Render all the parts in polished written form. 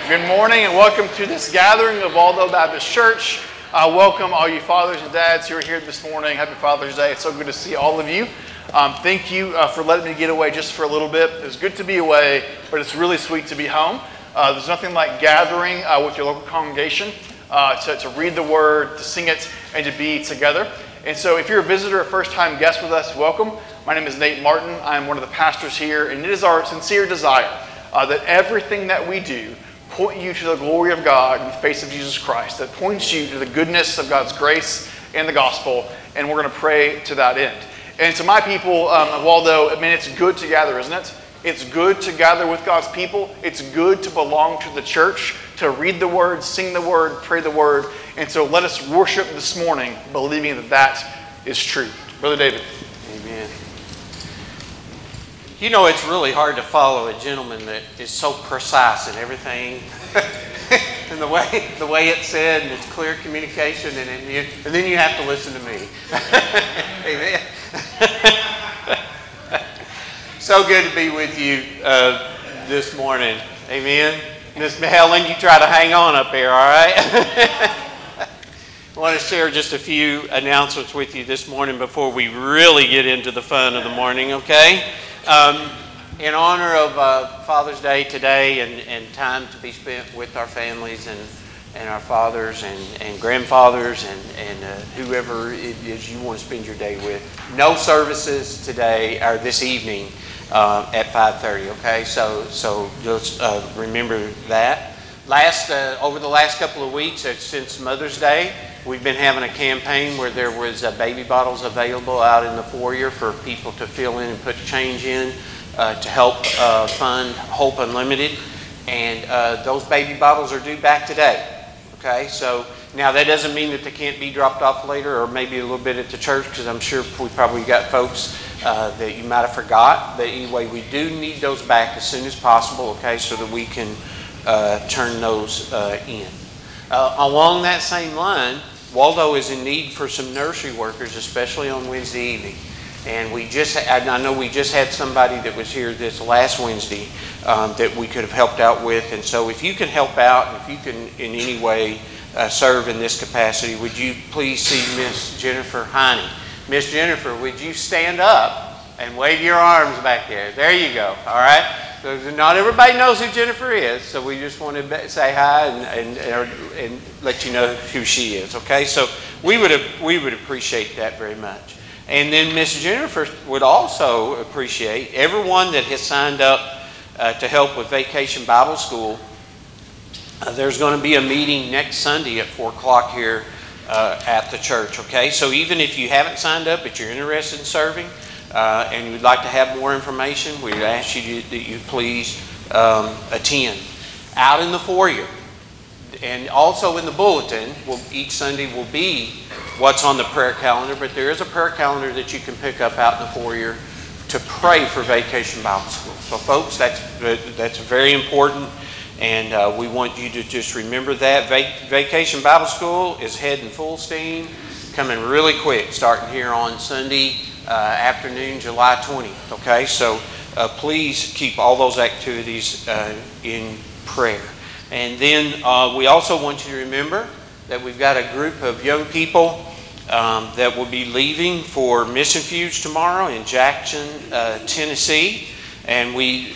Good morning and welcome to this gathering of Waldo Baptist Church. Welcome all you fathers and dads who are here this morning. Happy Father's Day. It's so good to see all of you. Thank you for letting me get away just for a little bit. It's good to be away, but it's really sweet to be home. There's nothing like gathering with your local congregation to read the Word, to sing it, and to be together. And so if you're a visitor, a first-time guest with us, welcome. My name is Nate Martin. I'm one of the pastors here, and it is our sincere desire that everything that we do point you to the glory of God in the face of Jesus Christ, that points you to the goodness of God's grace and the gospel, and we're going to pray to that end. And to my people of Waldo, I mean, it's good to gather, isn't it? It's good to gather with God's people. It's good to belong to the church, to read the Word, sing the Word, pray the Word. And so let us worship this morning, believing that that is true. Brother David. Amen. You know, it's really hard to follow a gentleman that is so precise in everything, and the way it's said, and it's clear communication, and then you have to listen to me. Amen. So good to be with you this morning. Amen. Miss Helen, you try to hang on up there, all right? I want to share just a few announcements with you this morning before we really get into the fun of the morning, okay? In honor of Father's Day today and time to be spent with our families and our fathers and grandfathers and whoever it is you want to spend your day with. No services today or this evening at 5:30, okay? So just remember that. Over the last couple of weeks, since Mother's Day, we've been having a campaign where there was baby bottles available out in the foyer for people to fill in and put change in to help fund Hope Unlimited. And those baby bottles are due back today. Okay, so now that doesn't mean that they can't be dropped off later or maybe a little bit at the church, because I'm sure we probably got folks that you might have forgot. But anyway, we do need those back as soon as possible, okay, so that we can turn those in. Along that same line, Waldo is in need for some nursery workers, especially on Wednesday evening. And I know we just had somebody that was here this last Wednesday that we could have helped out with. And so if you can help out, and if you can in any way serve in this capacity, would you please see Miss Jennifer Heine? Miss Jennifer, would you stand up and wave your arms back there? There you go, all right? So not everybody knows who Jennifer is, so we just want to say hi and let you know who she is, okay? So we would appreciate that very much. And then Miss Jennifer would also appreciate everyone that has signed up to help with Vacation Bible School. There's going to be a meeting next Sunday at 4 o'clock here at the church, okay? So even if you haven't signed up but you're interested in serving, and you'd like to have more information, we'd ask you that you please attend. Out in the foyer and also in the bulletin, each Sunday will be what's on the prayer calendar, but there is a prayer calendar that you can pick up out in the foyer to pray for Vacation Bible School. So folks, that's very important, and we want you to just remember that. Vacation Bible School is heading full steam, coming really quick, starting here on Sunday afternoon, July 20th, okay? So please keep all those activities in prayer. And then we also want you to remember that we've got a group of young people that will be leaving for Mission Fuge tomorrow in Jackson, Tennessee. And we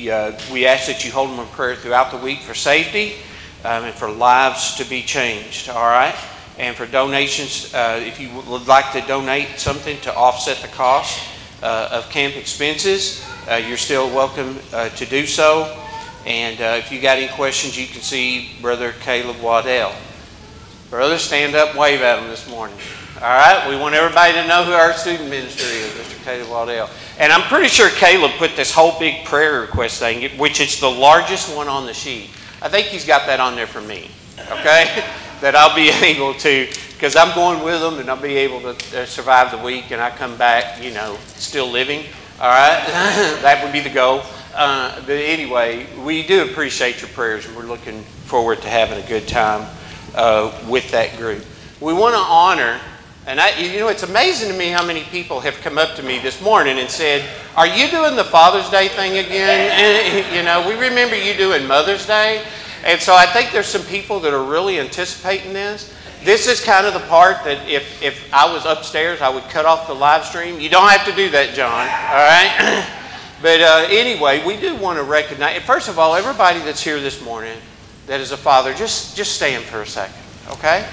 ask that you hold them in prayer throughout the week for safety and for lives to be changed, all right? And for donations, if you would like to donate something to offset the cost of camp expenses, you're still welcome to do so. And if you got any questions, you can see Brother Caleb Waddell. Brother, stand up and wave at him this morning. All right? We want everybody to know who our student minister is, Mr. Caleb Waddell. And I'm pretty sure Caleb put this whole big prayer request thing, which is the largest one on the sheet. I think he's got that on there for me, okay? That I'll be able to, because I'm going with them, and I'll be able to survive the week, and I come back, still living, all right? That would be the goal. But anyway, we do appreciate your prayers, and we're looking forward to having a good time with that group. We want to honor, and it's amazing to me how many people have come up to me this morning and said, "Are you doing the Father's Day thing again? And, we remember you doing Mother's Day." And so I think there's some people that are really anticipating this. This is kind of the part that if I was upstairs, I would cut off the live stream. You don't have to do that, John, all right? But anyway, we do want to recognize, first of all, everybody that's here this morning that is a father, just stand for a second, okay?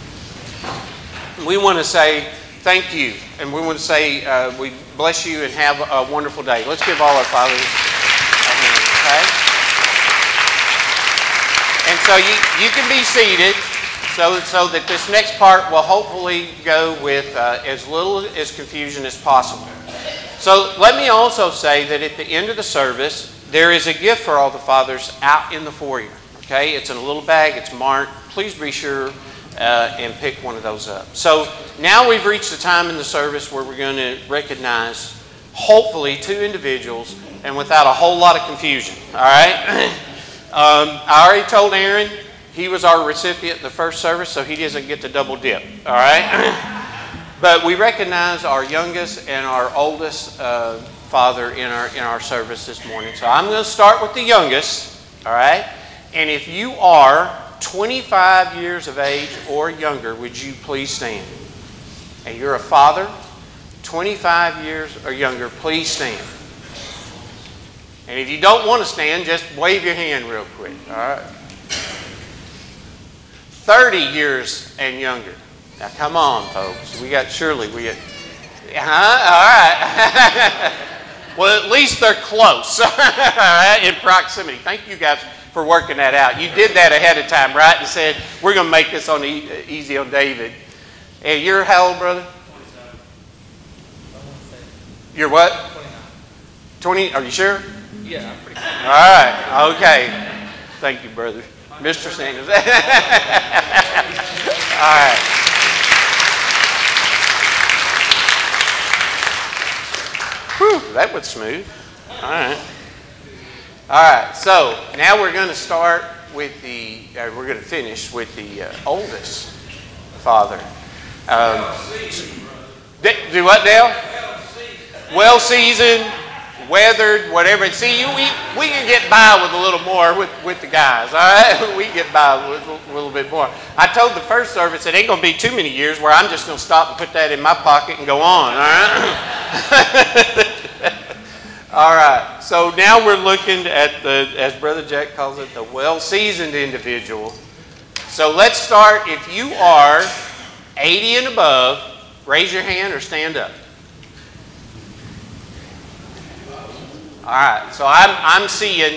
We want to say thank you, and we want to say we bless you and have a wonderful day. Let's give all our fathers a hand, okay? And so you can be seated so that this next part will hopefully go with as little as confusion as possible. So let me also say that at the end of the service, there is a gift for all the fathers out in the foyer. Okay, it's in a little bag, it's marked. Please be sure and pick one of those up. So now we've reached the time in the service where we're going to recognize, hopefully, 2 individuals and without a whole lot of confusion. All right? I already told Aaron he was our recipient in the first service, so he doesn't get to double dip. All right? But we recognize our youngest and our oldest father in our service this morning. So I'm going to start with the youngest. All right? And if you are 25 years of age or younger, would you please stand? And you're a father, 25 years or younger, please stand. And if you don't want to stand, just wave your hand real quick. All right? 30 years and younger. Now come on, folks. We got Shirley. All right. Well, at least they're close. All right, in proximity. Thank you guys for working that out. You did that ahead of time, right? And said, we're going to make this on easy on David. And you're how old, brother? 27. You're what? 29. 20? Are you sure? Yeah, I'm pretty close. All right. Okay. Thank you, brother. Mr. Sanders. All right. Whew, that was smooth. All right. All right. So now we're going to start with we're going to finish with the oldest father. Do what, Dale? Well seasoned, weathered, whatever. See, we can get by with a little more with the guys, all right? We can get by with a little bit more. I told the first service it ain't going to be too many years where I'm just going to stop and put that in my pocket and go on, all right? All right. So now we're looking at as Brother Jack calls it, the well-seasoned individual. So let's start. If you are 80 and above, raise your hand or stand up. All right, so I'm seeing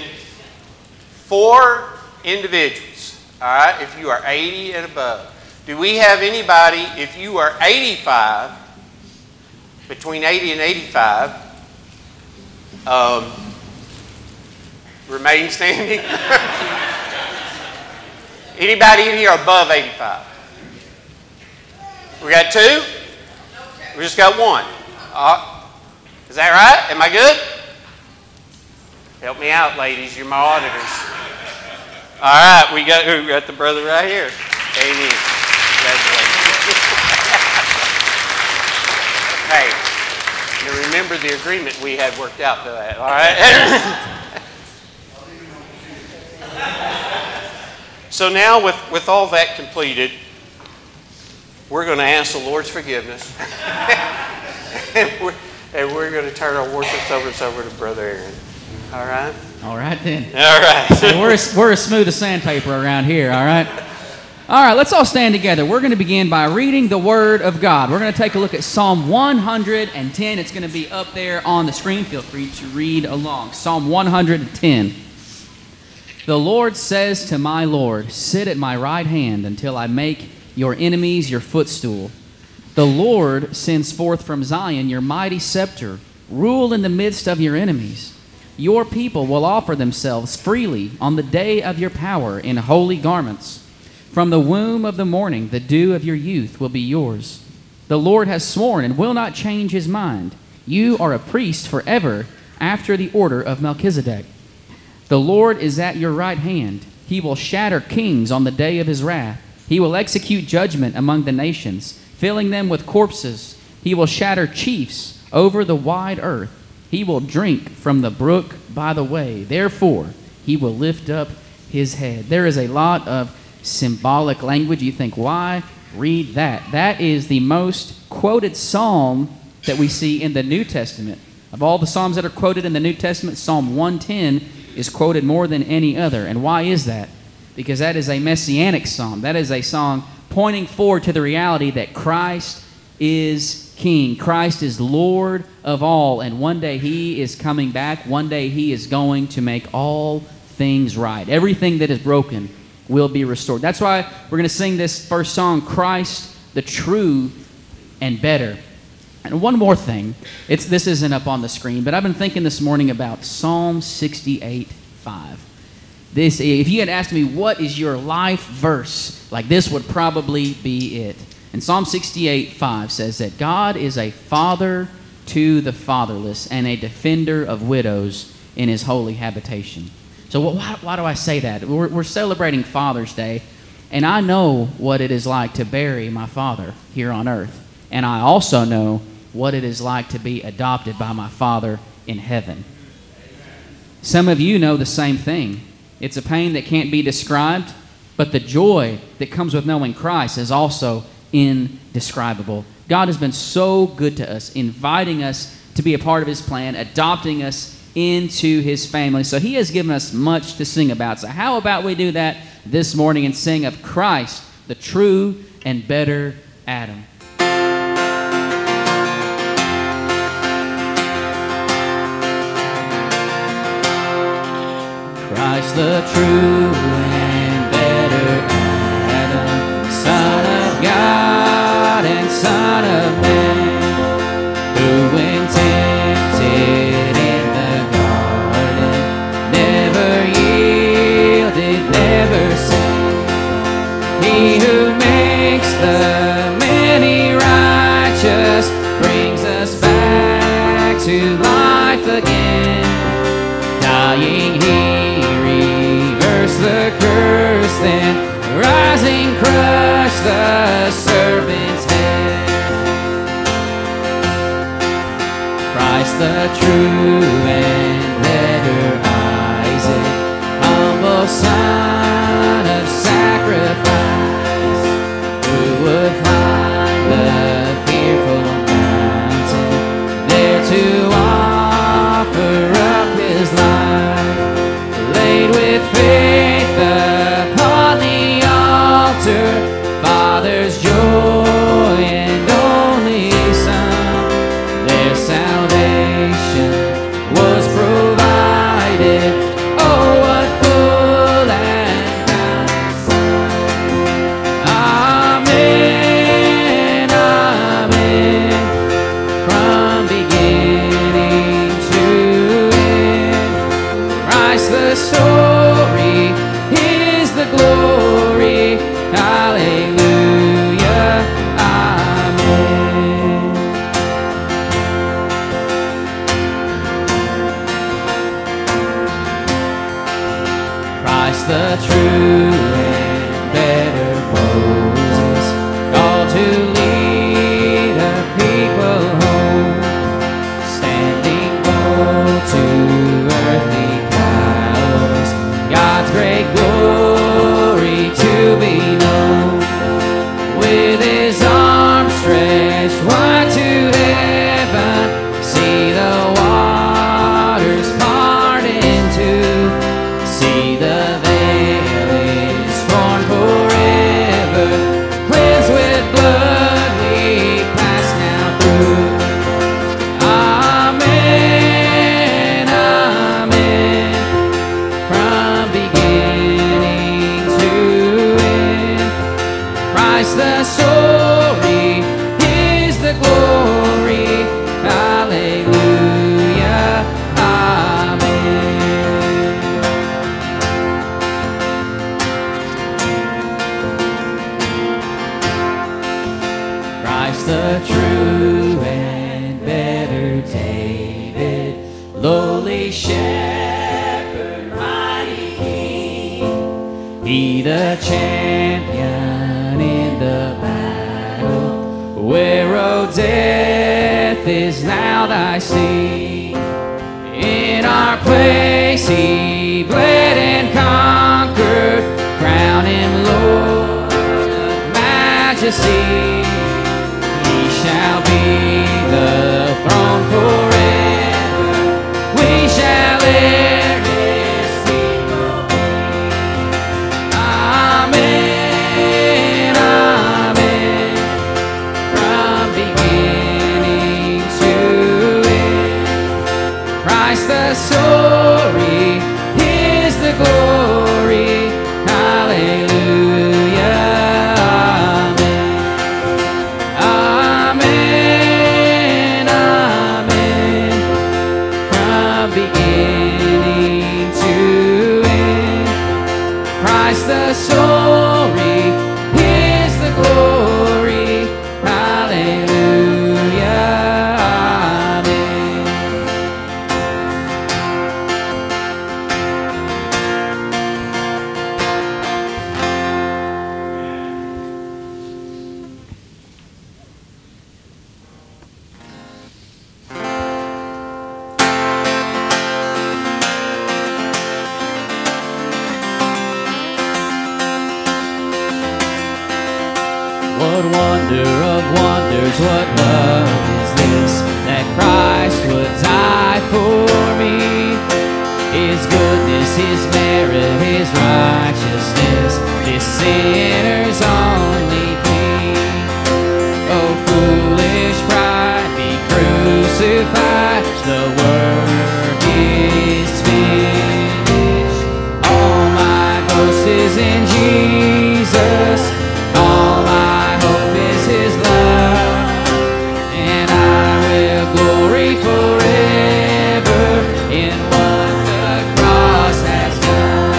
4 individuals, all right, if you are 80 and above. Do we have anybody, if you are 85, between 80 and 85, remain standing? Anybody in here above 85? We got 2? We just got 1. Is that right? Am I good? Help me out, ladies. You're my auditors. All right, we got the brother right here. Amen. Congratulations. Hey, you remember the agreement we had worked out for that, all right? So now with all that completed, we're going to ask the Lord's forgiveness. and we're going to turn our worship service over to Brother Aaron. All right? All right, then. All right. Hey, we're as smooth as sandpaper around here, all right? All right, let's all stand together. We're going to begin by reading the Word of God. We're going to take a look at Psalm 110. It's going to be up there on the screen. Feel free to read along. Psalm 110. The Lord says to my Lord, sit at my right hand until I make your enemies your footstool. The Lord sends forth from Zion your mighty scepter. Rule in the midst of your enemies. Your people will offer themselves freely on the day of your power in holy garments. From the womb of the morning, the dew of your youth will be yours. The Lord has sworn and will not change his mind. You are a priest forever after the order of Melchizedek. The Lord is at your right hand. He will shatter kings on the day of his wrath. He will execute judgment among the nations, filling them with corpses. He will shatter chiefs over the wide earth. He will drink from the brook by the way. Therefore, he will lift up his head. There is a lot of symbolic language. You think, why read that? That is the most quoted psalm that we see in the New Testament. Of all the psalms that are quoted in the New Testament, Psalm 110 is quoted more than any other. And why is that? Because that is a messianic psalm. That is a song pointing forward to the reality that Christ is King. Christ is Lord of all. And one day he is coming back. One day he is going to make all things right. Everything that is broken will be restored. That's why we're going to sing this first song, Christ the True and Better. And one more thing, this isn't up on the screen, but I've been thinking this morning about Psalm 68:5. If you had asked me what is your life verse, like this would probably be it. And Psalm 68:5 says that God is a father to the fatherless and a defender of widows in his holy habitation. So why do I say that? We're celebrating Father's Day, and I know what it is like to bury my father here on earth. And I also know what it is like to be adopted by my Father in heaven. Some of you know the same thing. It's a pain that can't be described, but the joy that comes with knowing Christ is also indescribable. God has been so good to us, inviting us to be a part of his plan, adopting us into his family. So he has given us much to sing about. So how about we do that this morning and sing of Christ, the true and better Adam. Christ the true and better Adam, Son of God and Son of man, who when tempted in the garden never yielded, never sinned. He who makes the many righteous brings us back to life again. Dying he the curse, then rising crush the serpent's head. Christ the true and better Isaac, humble son of sacrifice, who would climb the fearful mountain there to offer up his life, laid with faith upon the altar, Father's joy and only Son. Their salvation was provided. Oh, what full and boundless love. Amen, amen. From beginning to end, Christ the story, the glory, hallelujah, amen. Christ the true and better Moses, called to lead a people home, standing bold to earthly clouds, God's great glory to be known, with his arms stretched wide to heaven, see the waters part in two, see the veil is torn forever, cleansed with blood we pass now through. Amen, amen. From beginning to end, Christ the story is the glory, hallelujah, amen. Christ the true and better David, lowly shepherd, mighty king, he the champion in the battle, where, O death, is now thy sting. In our place he bled and conquered, majesty. He shall be the throne forever. We shall heir his people be. Amen, amen. From beginning to end, Christ the story, His the glory. Hallelujah. Amen. Amen. From beginning to end, Christ the story, His the glory. Hallelujah. Amen. What wonder of wonders, what love is this, that Christ would die for me? His goodness, His merit, His righteousness, this sinner's only plea. Oh, foolish pride, be crucified, the work is finished. All my boast is in Jesus, all my hope is His love, and I will glory forever in what the cross has done.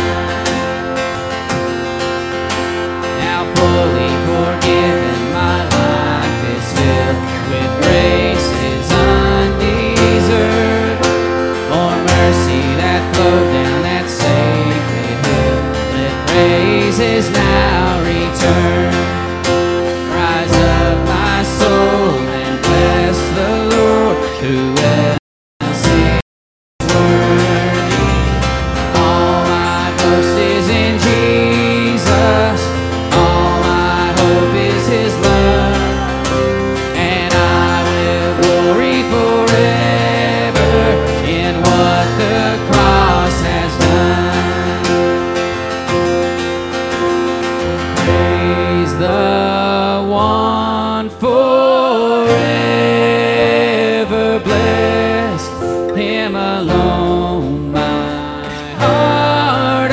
Now fully forgiven, my life is filled with graces undeserved, for mercy that flowed down that sacred hill. Let praises now return. Rise up, my soul, and bless the Lord. Who else is worthy? All my boast is in Jesus. All my hope is His love, and I will glory forever in what the cross has done. Praise the one forever blessed, Him alone my heart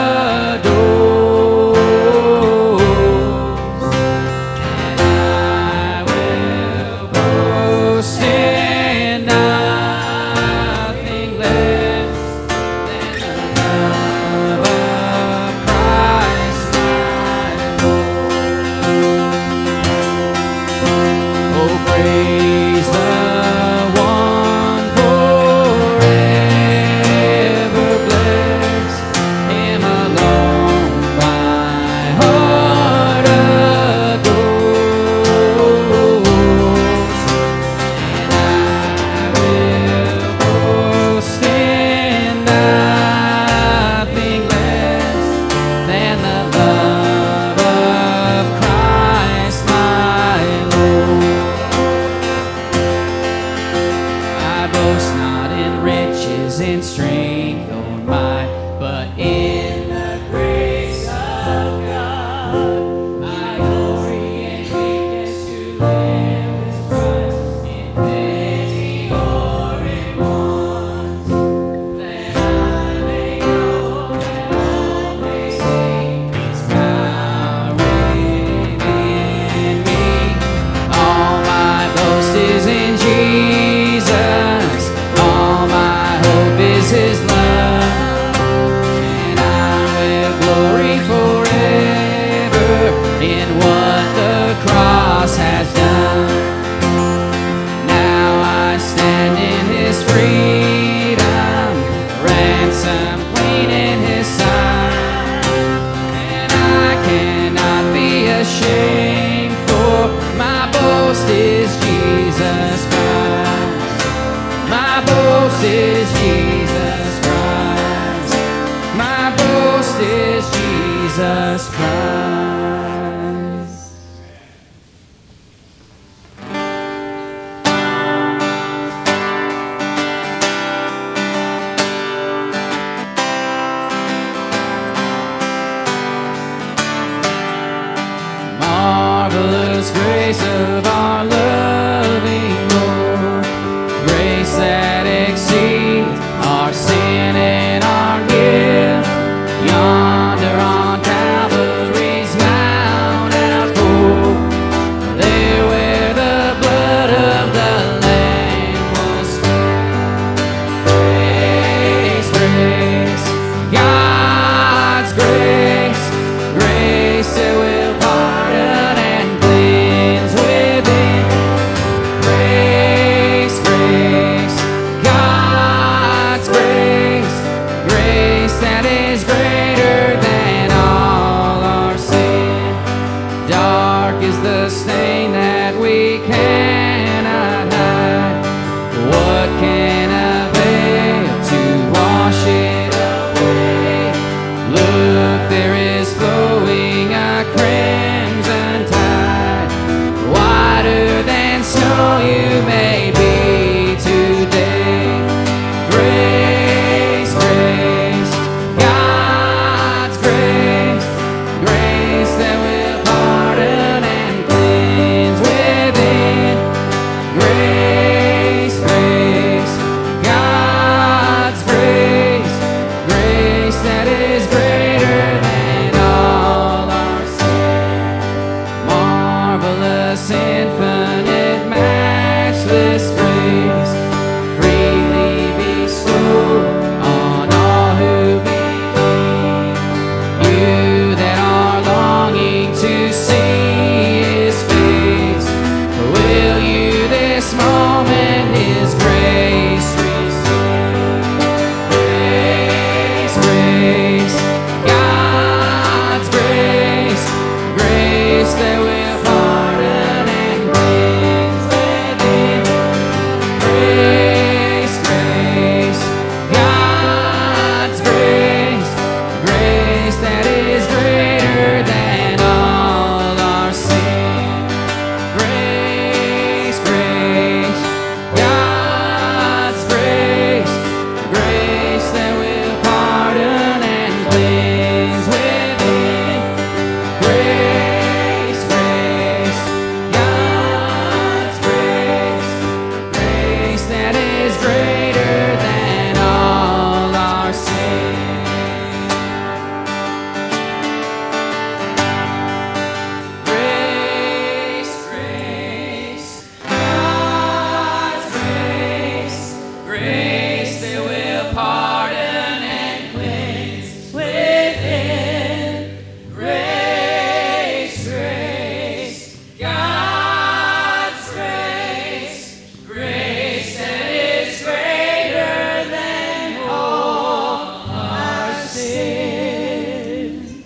adores, and I will boast in nothing less than the love of Christ my Lord. Oh, praise the one forever blessed, Him alone my heart adores, and I will boast in nothing less than the love of Christ my Lord. I boast not in riches, in strength or might, but in the grace of God. I glory in weakness to live as Christ, in plenty or in want, that I may know that all may see His power within me. All my boast is in Jesus, all my hope is His love, and I will glory forever in what the cross has done. Now I stand in His freedom, ransom clean in His sight, and I cannot be ashamed, for my boast is Jesus Christ. My boast is Jesus Christ. My boast is Jesus Christ. grace of our loving Lord, grace that exceeds our sin and our guilt. Yonder on Calvary's Mount outpour, there where the blood of the Lamb was spilled. Grace, grace, God's grace, grace that will pardon and cleanse within. Grace, grace, God's grace, grace that is greater than all our sin. Dark is the stain that we cannot hide. What can avail to wash it away? Look, there is flowing a crimson tide, wider than snow you may be today. Grace, grace, God's grace, grace that will pardon and cleanse within. Grace, grace, God's grace, grace that is greater than all our sin. Marvelous, infinite, matchless grace, freely bestowed on all who believe. You that are longing to see His face, will you this moment His grace receive? Grace, grace, God's grace, grace that will pardon and cleanse within. Grace, grace, God's grace, grace that is greater than all our sin. Grace, grace, God's grace, grace that will pardon and cleanse within. Grace, grace, God's grace, grace that is greater than all our sin. Grace, grace, God's grace, grace that will pardon and cleanse within. Grace, grace, God's grace, grace that is greater than all our sin.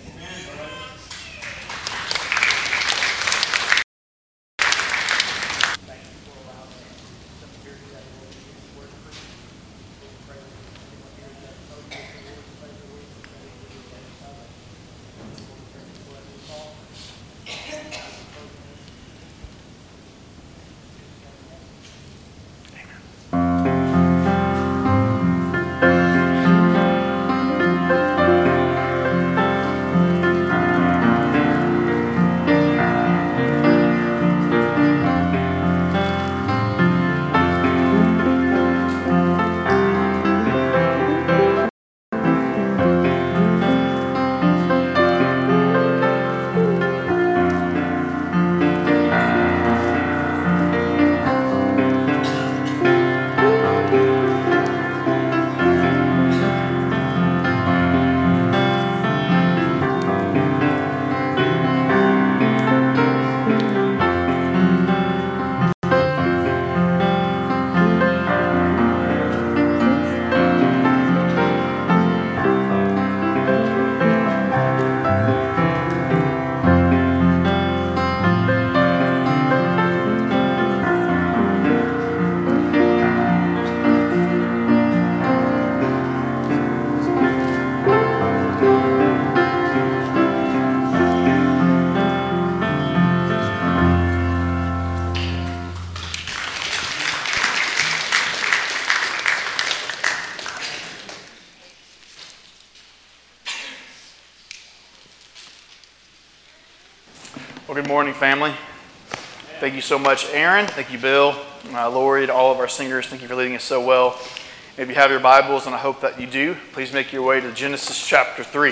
Well, good morning, family. Thank you so much, Aaron. Thank you, Bill, Lori, and all of our singers. Thank you for leading us so well. If you have your Bibles, and I hope that you do, please make your way to Genesis chapter 3.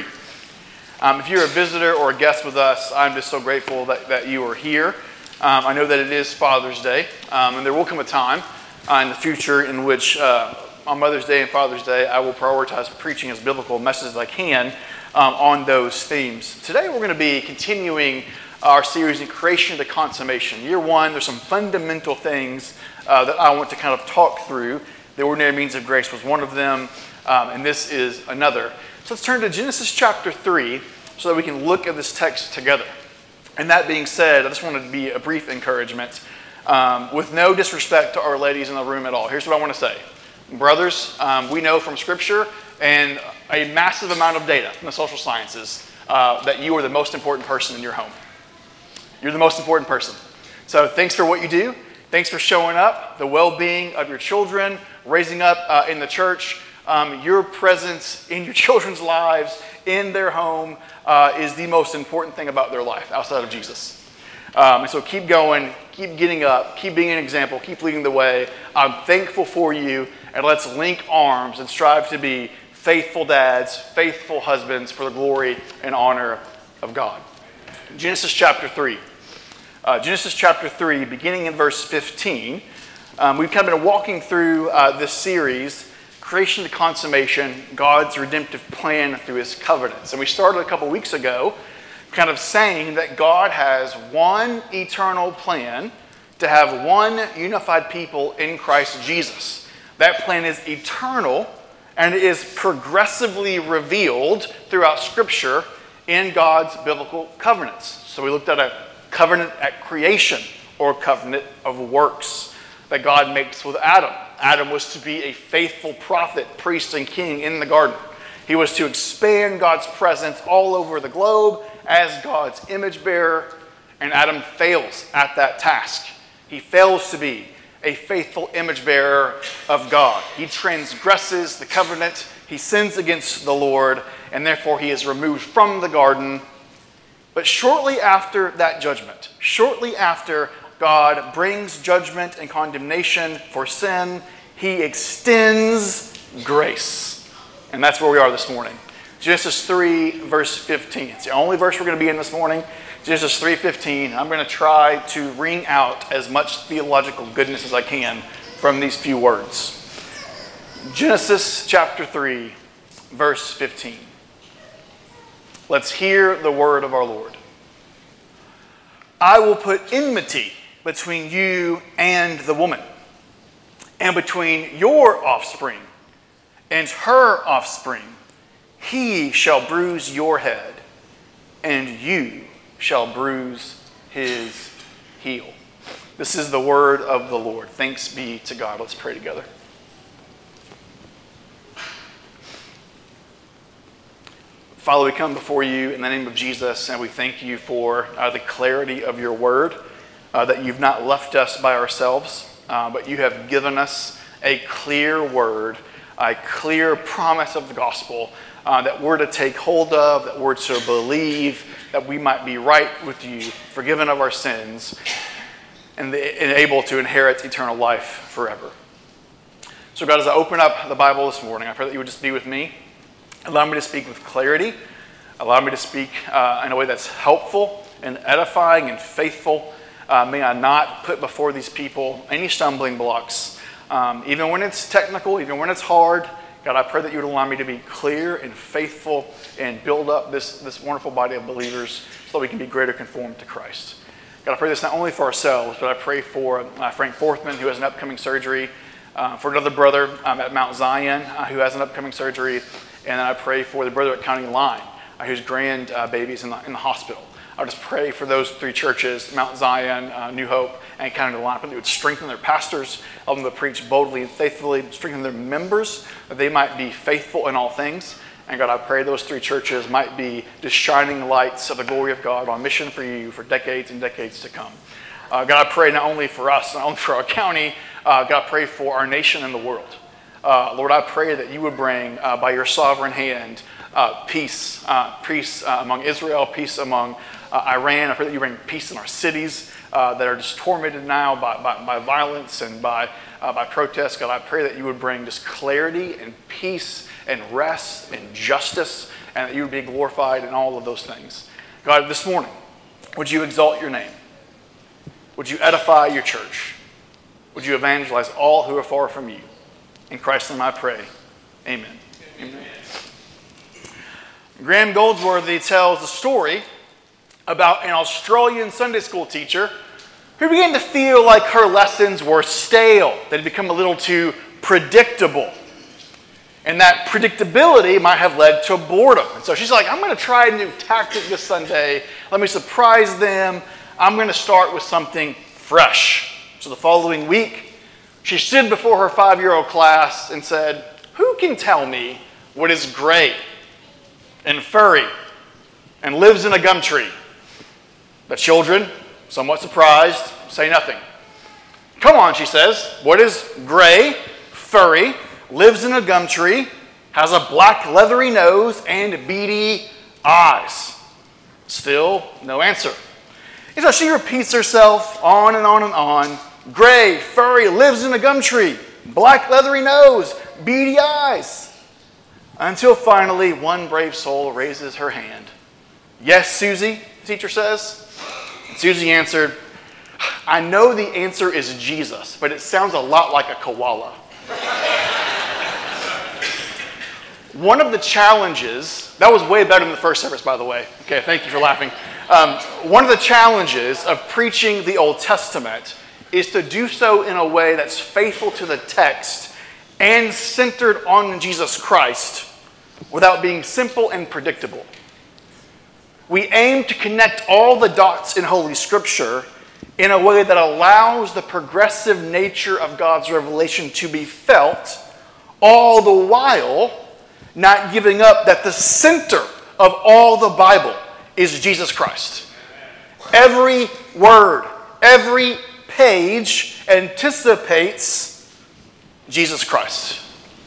If you're a visitor or a guest with us, I'm just so grateful that you are here. I know that it is Father's Day, and there will come a time in the future in which on Mother's Day and Father's Day, I will prioritize preaching as biblical messages as I can on those themes. Today we're going to be continuing our series in Creation to Consummation. Year one, there's some fundamental things that I want to kind of talk through. The ordinary means of grace was one of them, and this is another. So let's turn to Genesis chapter 3 so that we can look at this text together. And that being said, I just wanted to be a brief encouragement with no disrespect to our ladies in the room at all. Here's what I want to say. Brothers, we know from Scripture and a massive amount of data from the social sciences that you are the most important person in your home. You're the most important person. So thanks for what you do. Thanks for showing up, the well-being of your children, raising up in the church. Your presence in your children's lives, in their home, is the most important thing about their life outside of Jesus. And so keep going, keep getting up, keep being an example, keep leading the way. I'm thankful for you, and let's link arms and strive to be faithful dads, faithful husbands for the glory and honor of God. Genesis chapter 3. Genesis chapter 3, beginning in verse 15. We've kind of been walking through this series, Creation to Consummation, God's redemptive plan through his covenants. And we started a couple weeks ago kind of saying that God has one eternal plan to have one unified people in Christ Jesus. That plan is eternal, and it is progressively revealed throughout Scripture in God's biblical covenants. So we looked at a covenant at creation, or covenant of works that God makes with Adam. Adam was to be a faithful prophet, priest, and king in the garden. He was to expand God's presence all over the globe as God's image bearer, and Adam fails at that task. He fails to be a faithful image bearer of God. He transgresses the covenant, he sins against the Lord, and therefore he is removed from the garden. But shortly after that judgment, shortly after God brings judgment and condemnation for sin, he extends grace. And that's where we are this morning. Genesis 3, verse 15. It's the only verse we're going to be in this morning. Genesis 3:15. I'm going to try to wring out as much theological goodness as I can from these few words. Genesis chapter 3, verse 15. Let's hear the word of our Lord. I will put enmity between you and the woman, and between your offspring and her offspring. He shall bruise your head, and you shall bruise his heel. This is the word of the Lord. Thanks be to God. Let's pray together. Father, we come before you in the name of Jesus, and we thank you for the clarity of your word, that you've not left us by ourselves, but you have given us a clear word, a clear promise of the gospel that we're to take hold of, that we're to believe, that we might be right with you, forgiven of our sins, and able to inherit eternal life forever. So God, as I open up the Bible this morning, I pray that you would just be with me. Allow me to speak with clarity. Allow me to speak in a way that's helpful and edifying and faithful. May I not put before these people any stumbling blocks. Even when it's technical, even when it's hard, God, I pray that you would allow me to be clear and faithful and build up this wonderful body of believers so that we can be greater conformed to Christ. God, I pray this not only for ourselves, but I pray for Frank Forthman, who has an upcoming surgery, for another brother at Mount Zion who has an upcoming surgery, and then I pray for the brother at County Line whose grandbaby is in the hospital. I just pray for those three churches, Mount Zion, New Hope, and County Line, that they would strengthen their pastors, help them to preach boldly and faithfully, strengthen their members, that they might be faithful in all things. And God, I pray those three churches might be just shining lights of the glory of God on mission for you for decades and decades to come. God, I pray not only for us, not only for our county, God, I pray for our nation and the world. Lord, I pray that you would bring, by your sovereign hand, peace among Israel, peace among Iran. I pray that you bring peace in our cities. that are just tormented now by violence and by protest. God, I pray that you would bring just clarity and peace and rest and justice, and that you would be glorified in all of those things. God, this morning, would you exalt your name? Would you edify your church? Would you evangelize all who are far from you? In Christ's name I pray. Amen. Amen. Graham Goldsworthy tells the story about an Australian Sunday school teacher who began to feel like her lessons were stale. They'd become a little too predictable. And that predictability might have led to boredom. And so she's like, I'm going to try a new tactic this Sunday. Let me surprise them. I'm going to start with something fresh. So the following week, she stood before her 5-year-old class and said, who can tell me what is gray and furry and lives in a gum tree? The children, somewhat surprised, say nothing. Come on, she says. What is gray, furry, lives in a gum tree, has a black leathery nose and beady eyes? Still no answer. And so she repeats herself on and on and on. Gray, furry, lives in a gum tree, black leathery nose, beady eyes. Until finally one brave soul raises her hand. Yes, Susie, the teacher says. And Susie answered, I know the answer is Jesus, but it sounds a lot like a koala. One of the challenges, that was way better than the first service, by the way. Okay, thank you for laughing. One of the challenges of preaching the Old Testament is to do so in a way that's faithful to the text and centered on Jesus Christ without being simple and predictable. We aim to connect all the dots in Holy Scripture in a way that allows the progressive nature of God's revelation to be felt, all the while not giving up that the center of all the Bible is Jesus Christ. Every word, every page anticipates Jesus Christ.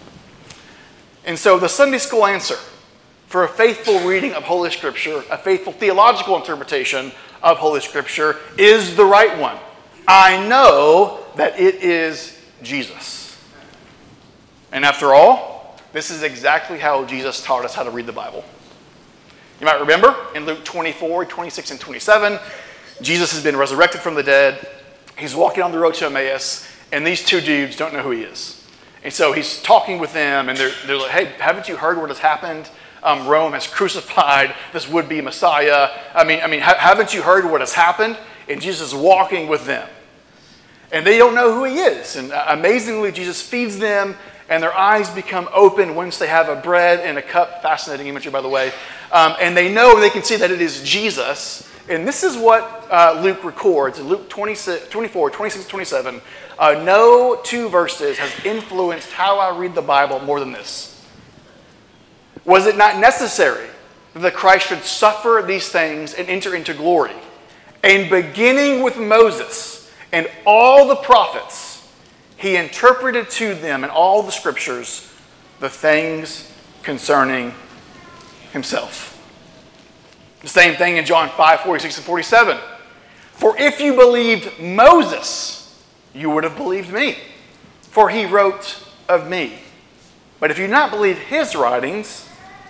And so the Sunday school answer for a faithful reading of Holy Scripture, a faithful theological interpretation of Holy Scripture, is the right one. I know that it is Jesus. And after all, this is exactly how Jesus taught us how to read the Bible. You might remember in Luke 24, 26, and 27, Jesus has been resurrected from the dead. He's walking on the road to Emmaus, and these two dudes don't know who he is. And so he's talking with them, and they're like, hey, haven't you heard what has happened? Rome has crucified this would-be Messiah. Haven't you heard what has happened? And Jesus is walking with them. And they don't know who he is. And amazingly, Jesus feeds them, and their eyes become open once they have a bread and a cup. Fascinating imagery, by the way. And they can see that it is Jesus. And this is what Luke records in Luke 24, 26, 27. No two verses has influenced how I read the Bible more than this. Was it not necessary that the Christ should suffer these things and enter into glory? And beginning with Moses and all the prophets, he interpreted to them in all the scriptures the things concerning himself. The same thing in John 5, 46 and 47. For if you believed Moses, you would have believed me, for he wrote of me. But if you not believe his writings,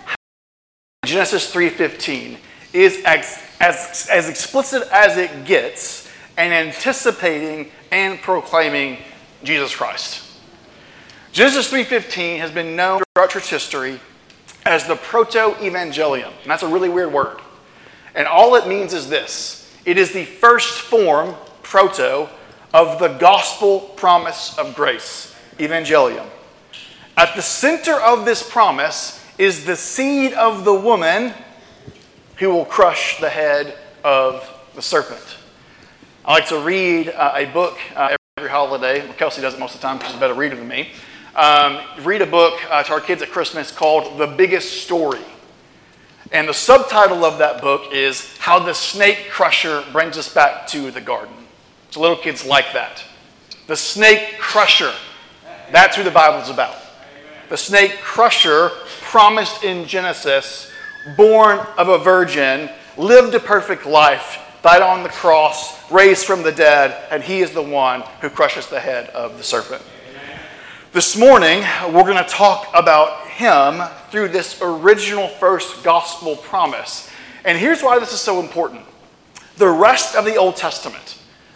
Genesis 3:15 is as explicit as it gets and anticipating and proclaiming Jesus Christ. Genesis 3:15 has been known throughout church history as the proto-evangelium. And that's a really weird word. And all it means is this. It is the first form, proto, of the gospel promise of grace, evangelium. At the center of this promise is the seed of the woman who will crush the head of the serpent. I like to read a book every holiday. Kelsey does it most of the time because she's a better reader than me. Read a book to our kids at Christmas called The Biggest Story. And the subtitle of that book is How the Snake Crusher Brings Us Back to the Garden. So little kids like that. The snake crusher. That's who the Bible's about. The snake crusher promised in Genesis, born of a virgin, lived a perfect life, died on the cross, raised from the dead, and he is the one who crushes the head of the serpent. This morning, we're going to talk about him through this original first gospel promise. And here's why this is so important. The rest of the Old Testament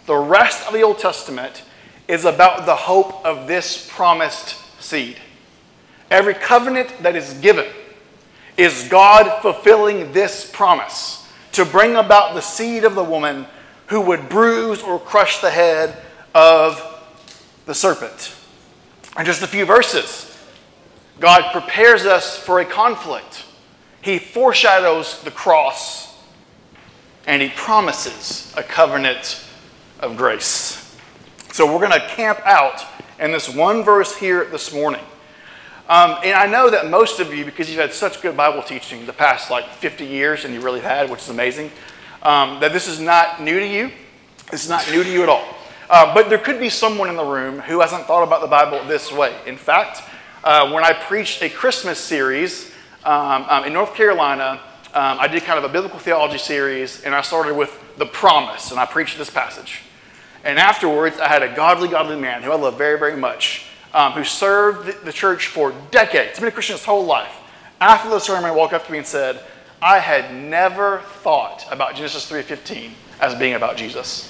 is about the hope of this promised seed. Every covenant that is given is God fulfilling this promise to bring about the seed of the woman who would bruise or crush the head of the serpent. In just a few verses, God prepares us for a conflict. He foreshadows the cross, and he promises a covenant of grace. So we're going to camp out in this one verse here this morning. And I know that most of you, because you've had such good Bible teaching the past 50 years, and you really had, which is amazing, that this is not new to you. This is not new to you at all. But there could be someone in the room who hasn't thought about the Bible this way. In fact, when I preached a Christmas series in North Carolina, I did kind of a biblical theology series, and I started with the promise, and I preached this passage. And afterwards, I had a godly man who I love very, very much, who served the church for decades. He's been a Christian his whole life. After the sermon, he walked up to me and said, I had never thought about Genesis 3:15 as being about Jesus.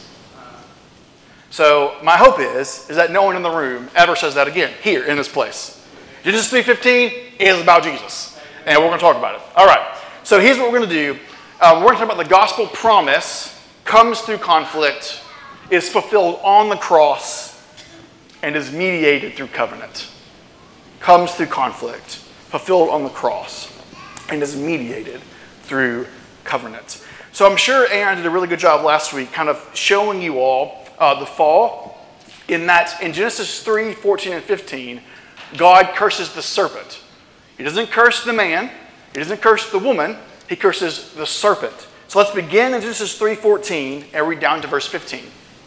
So my hope is that no one in the room ever says that again here in this place. Genesis 3:15 is about Jesus, and we're going to talk about it. All right, so here's what we're going to do. We're going to talk about the gospel promise, comes through conflict, is fulfilled on the cross, and is mediated through covenant. Comes through conflict, fulfilled on the cross, and is mediated through covenant. So I'm sure Aaron did a really good job last week kind of showing you all the fall, in that in Genesis 3:14 and 15, God curses the serpent. He doesn't curse the man. He doesn't curse the woman. He curses the serpent. So let's begin in Genesis 3:14 and read down to verse 15.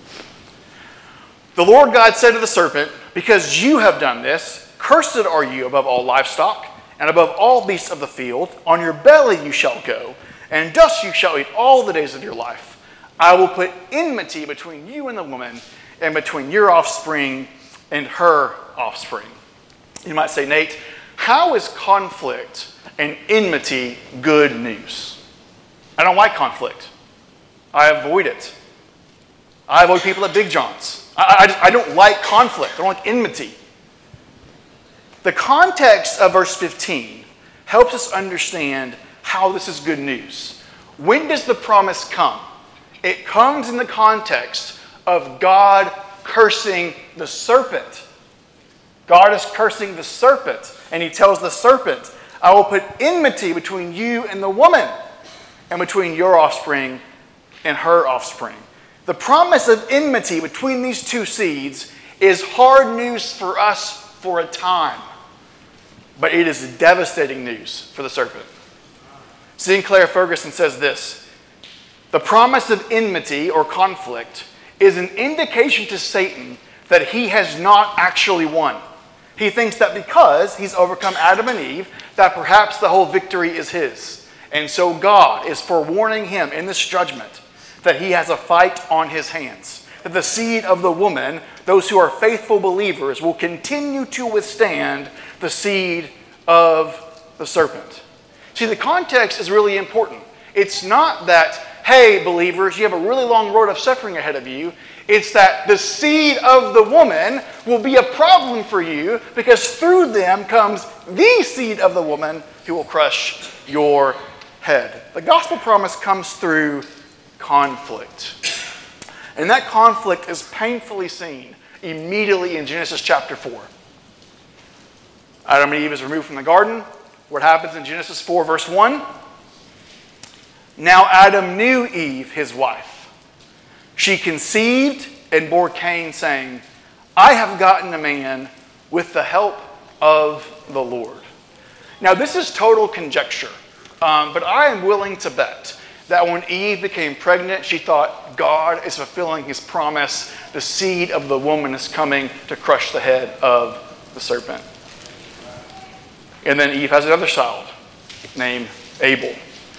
The Lord God said to the serpent, because you have done this, cursed are you above all livestock and above all beasts of the field. On your belly you shall go, and dust you shall eat all the days of your life. I will put enmity between you and the woman, and between your offspring and her offspring. You might say, Nate, how is conflict and enmity good news? I don't like conflict. I avoid it. I avoid people at Big John's. I don't like conflict. I don't like enmity. The context of verse 15 helps us understand how this is good news. When does the promise come? It comes in the context of God cursing the serpent. God is cursing the serpent, and he tells the serpent, I will put enmity between you and the woman, and between your offspring and her offspring. The promise of enmity between these two seeds is hard news for us for a time, but it is devastating news for the serpent. Sinclair Ferguson says this, the promise of enmity or conflict is an indication to Satan that he has not actually won. He thinks that because he's overcome Adam and Eve, that perhaps the whole victory is his. And so God is forewarning him in this judgment that he has a fight on his hands. That the seed of the woman, those who are faithful believers, will continue to withstand the seed of the serpent. See, the context is really important. It's not that, hey, believers, you have a really long road of suffering ahead of you. It's that the seed of the woman will be a problem for you because through them comes the seed of the woman who will crush your head. The gospel promise comes through conflict. And that conflict is painfully seen immediately in Genesis chapter 4. Adam and Eve is removed from the garden. What happens in Genesis 4 verse 1? Now Adam knew Eve, his wife. She conceived and bore Cain, saying, I have gotten a man with the help of the Lord. Now this is total conjecture, but I am willing to bet that when Eve became pregnant, she thought, God is fulfilling his promise. The seed of the woman is coming to crush the head of the serpent. And then Eve has another child named Abel.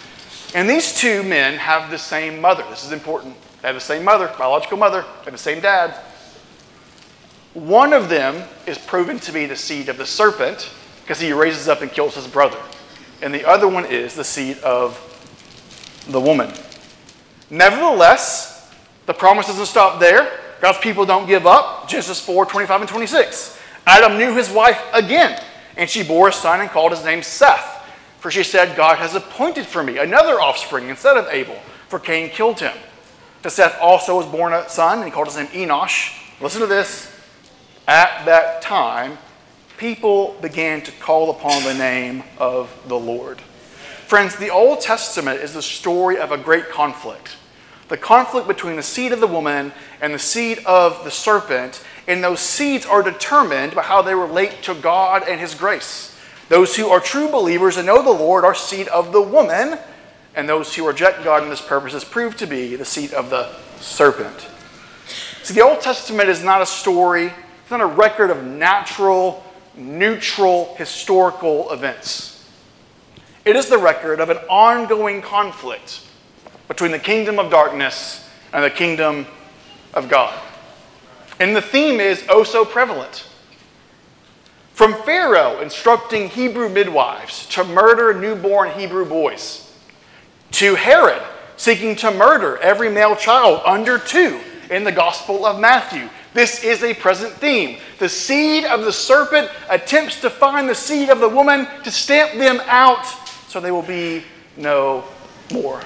And these two men have the same mother. This is important. They have the same mother, biological mother. They have the same dad. One of them is proven to be the seed of the serpent because he raises up and kills his brother. And the other one is the seed of the woman. Nevertheless, the promise doesn't stop there. God's people don't give up. Genesis 4:25 and 26. Adam knew his wife again, and she bore a son and called his name Seth. For she said, God has appointed for me another offspring instead of Abel, for Cain killed him. To Seth also was born a son, and he called his name Enosh. Listen to this. At that time, people began to call upon the name of the Lord. Friends, the Old Testament is the story of a great conflict. The conflict between the seed of the woman and the seed of the serpent, and those seeds are determined by how they relate to God and His grace. Those who are true believers and know the Lord are seed of the woman, and those who reject God and His purposes prove to be the seed of the serpent. See, the Old Testament is not a story, it's not a record of natural, neutral, historical events. It is the record of an ongoing conflict between the kingdom of darkness and the kingdom of God. And the theme is oh so prevalent. From Pharaoh instructing Hebrew midwives to murder newborn Hebrew boys, to Herod seeking to murder every male child under 2 in the Gospel of Matthew. This is a present theme. The seed of the serpent attempts to find the seed of the woman to stamp them out so they will be no more.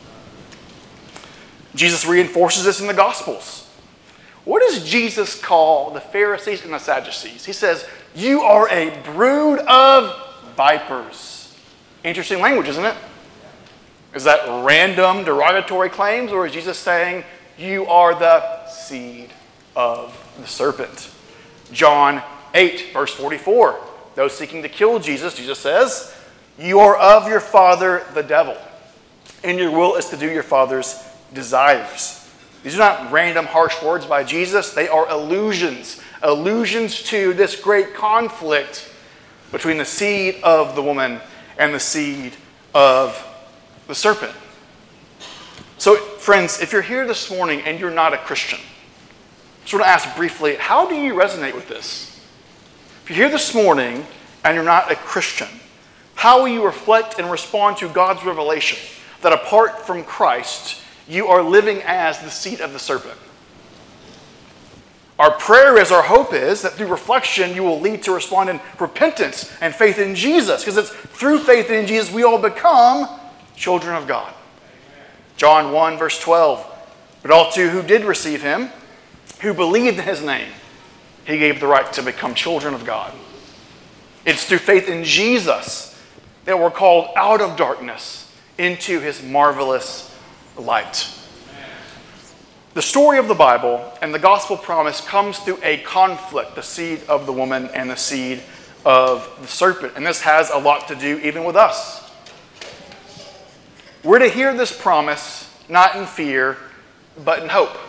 Jesus reinforces this in the Gospels. What does Jesus call the Pharisees and the Sadducees? He says, you are a brood of vipers. Interesting language, isn't it? Is that random derogatory claims, or is Jesus saying, you are the seed of the serpent? John 8, verse 44. Those seeking to kill Jesus, Jesus says, you are of your father, the devil, and your will is to do your father's desires. These are not random harsh words by Jesus. They are allusions to this great conflict between the seed of the woman and the seed of the serpent. So, friends, if you're here this morning and you're not a Christian, I just want to ask briefly, how do you resonate with this? If you're here this morning and you're not a Christian, how will you reflect and respond to God's revelation that apart from Christ, you are living as the seed of the serpent? Our prayer is, our hope is, that through reflection you will lead to respond in repentance and faith in Jesus, because it's through faith in Jesus we all become children of God. John 1, verse 12. But all two who did receive him, who believed in his name, he gave the right to become children of God. It's through faith in Jesus that we're called out of darkness into his marvelous light. The story of the Bible and the gospel promise comes through a conflict, the seed of the woman and the seed of the serpent. And this has a lot to do even with us. We're to hear this promise not in fear, but in hope.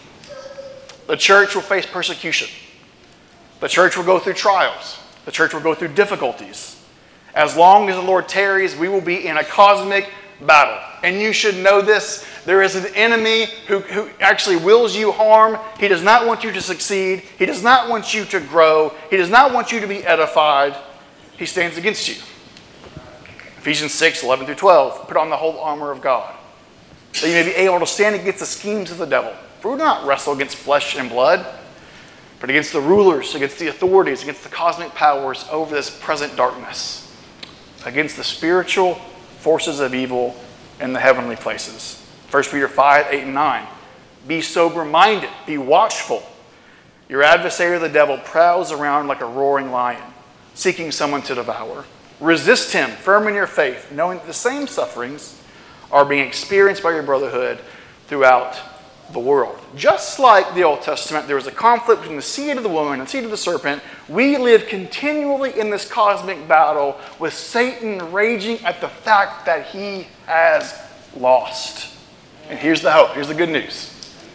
The church will face persecution. The church will go through trials. The church will go through difficulties. As long as the Lord tarries, we will be in a cosmic battle. And you should know this. There is an enemy who actually wills you harm. He does not want you to succeed. He does not want you to grow. He does not want you to be edified. He stands against you. Ephesians 6, 11 through 12. Put on the whole armor of God, that you may be able to stand against the schemes of the devil. For we do not wrestle against flesh and blood, but against the rulers, against the authorities, against the cosmic powers over this present darkness, against the spiritual forces of evil in the heavenly places. 1 Peter 5, 8 and 9. Be sober-minded, be watchful. Your adversary the devil prowls around like a roaring lion, seeking someone to devour. Resist him, firm in your faith, knowing that the same sufferings are being experienced by your brotherhood throughout the world. Just like the Old Testament, there was a conflict between the seed of the woman and the seed of the serpent. We live continually in this cosmic battle with Satan raging at the fact that he has lost. And here's the hope. Here's the good news.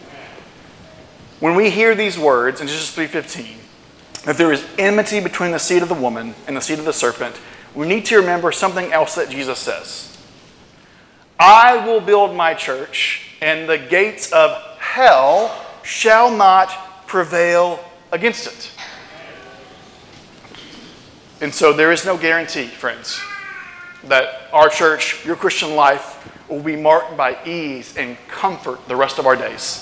When we hear these words in Genesis 3:15, that there is enmity between the seed of the woman and the seed of the serpent, we need to remember something else that Jesus says. I will build my church, and the gates of hell shall not prevail against it. And so there is no guarantee, friends, that our church, your Christian life, will be marked by ease and comfort the rest of our days.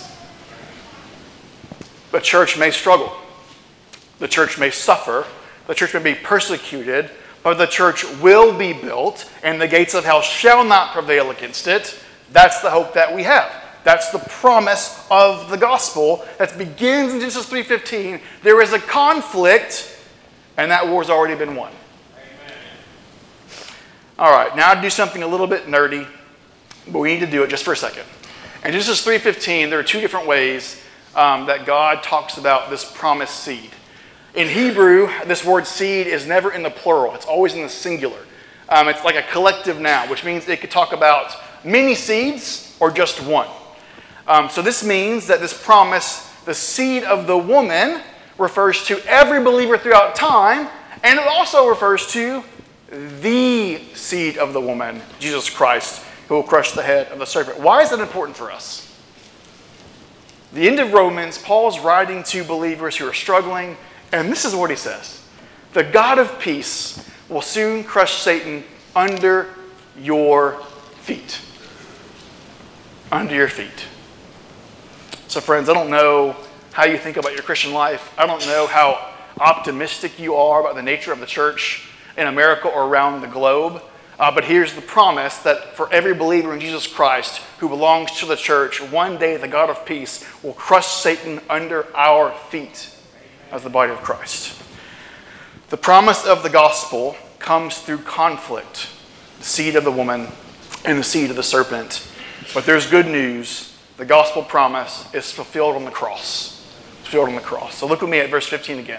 The church may struggle. The church may suffer. The church may be persecuted. But the church will be built, and the gates of hell shall not prevail against it. That's the hope that we have. That's the promise of the gospel that begins in Genesis 3:15. There is a conflict, and that war's already been won. Amen. All right, now to do something a little bit nerdy, but we need to do it just for a second. In Genesis 3:15, there are two different ways that God talks about this promised seed. In Hebrew, this word seed is never in the plural. It's always in the singular. It's like a collective noun, which means it could talk about many seeds or just one. So this means that this promise, the seed of the woman, refers to every believer throughout time, and it also refers to the seed of the woman, Jesus Christ, who will crush the head of the serpent. Why is that important for us? The end of Romans, Paul's writing to believers who are struggling, and this is what he says. The God of peace will soon crush Satan under your feet. Under your feet. So friends, I don't know how you think about your Christian life. I don't know how optimistic you are about the nature of the church in America or around the globe. But here's the promise that for every believer in Jesus Christ who belongs to the church, one day the God of peace will crush Satan under our feet as the body of Christ. The promise of the gospel comes through conflict, the seed of the woman and the seed of the serpent. But there's good news. The gospel promise is fulfilled on the cross. It's fulfilled on the cross. So look with me at verse 15 again.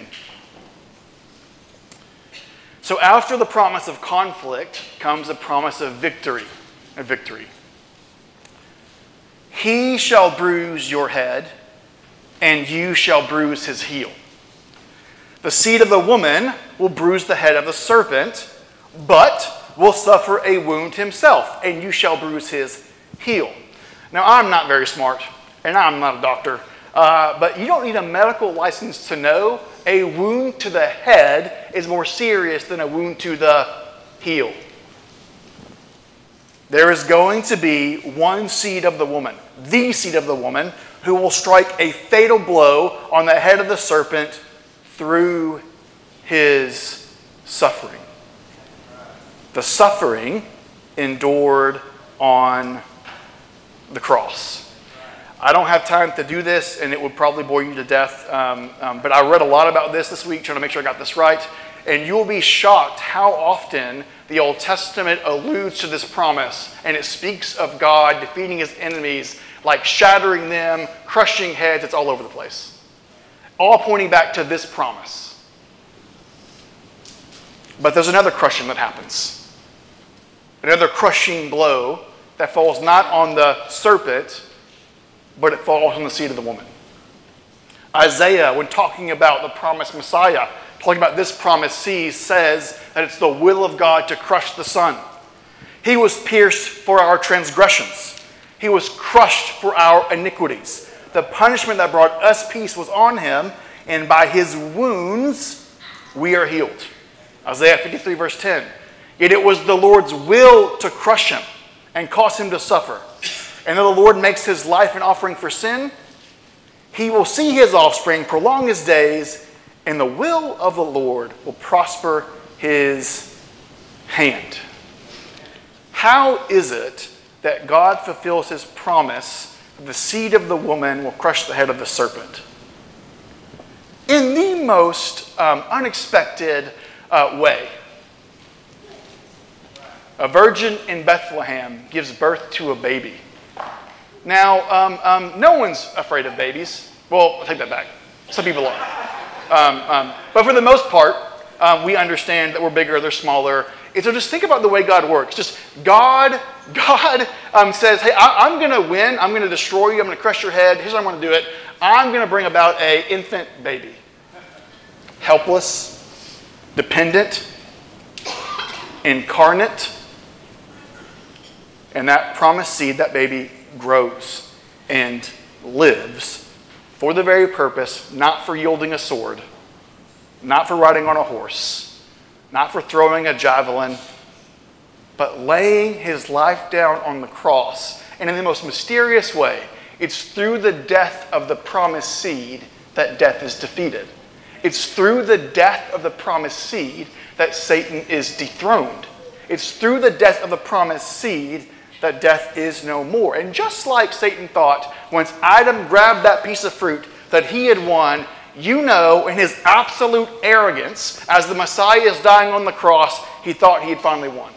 So after the promise of conflict comes a promise of victory. A victory. He shall bruise your head, and you shall bruise his heel. The seed of the woman will bruise the head of the serpent, but will suffer a wound himself, and you shall bruise his heel. Now, I'm not very smart, and I'm not a doctor, but you don't need a medical license to know a wound to the head is more serious than a wound to the heel. There is going to be one seed of the woman, the seed of the woman, who will strike a fatal blow on the head of the serpent through his suffering. The suffering endured on the cross. I don't have time to do this, and it would probably bore you to death, but I read a lot about this week, trying to make sure I got this right, and you'll be shocked how often the Old Testament alludes to this promise, and it speaks of God defeating his enemies, like shattering them, crushing heads. It's all over the place. All pointing back to this promise. But there's another crushing that happens. Another crushing blow that falls not on the serpent, but it falls on the seed of the woman. Isaiah, when talking about the promised Messiah, talking about this promised seed, says that it's the will of God to crush the Son. He was pierced for our transgressions. He was crushed for our iniquities. The punishment that brought us peace was on him, and by his wounds we are healed. Isaiah 53 verse 10. Yet it was the Lord's will to crush him and cause him to suffer. And though the Lord makes his life an offering for sin, he will see his offspring, prolong his days, and the will of the Lord will prosper his hand. How is it that God fulfills his promise that the seed of the woman will crush the head of the serpent? In the most unexpected way. A virgin in Bethlehem gives birth to a baby. Now, no one's afraid of babies. Well, I'll take that back. Some people are. But for the most part, we understand that we're bigger, they're smaller. And so just think about the way God works. Just God says, hey, I'm going to win. I'm going to destroy you. I'm going to crush your head. Here's how I'm going to do it. I'm going to bring about an infant baby. Helpless, dependent, incarnate, And that promised seed, that baby, grows and lives for the very purpose, not for yielding a sword, not for riding on a horse, not for throwing a javelin, but laying his life down on the cross. And in the most mysterious way, it's through the death of the promised seed that death is defeated. It's through the death of the promised seed that Satan is dethroned. It's through the death of the promised seed that death is no more. And just like Satan thought, once Adam grabbed that piece of fruit that he had won, you know, in his absolute arrogance, as the Messiah is dying on the cross, he thought he had finally won.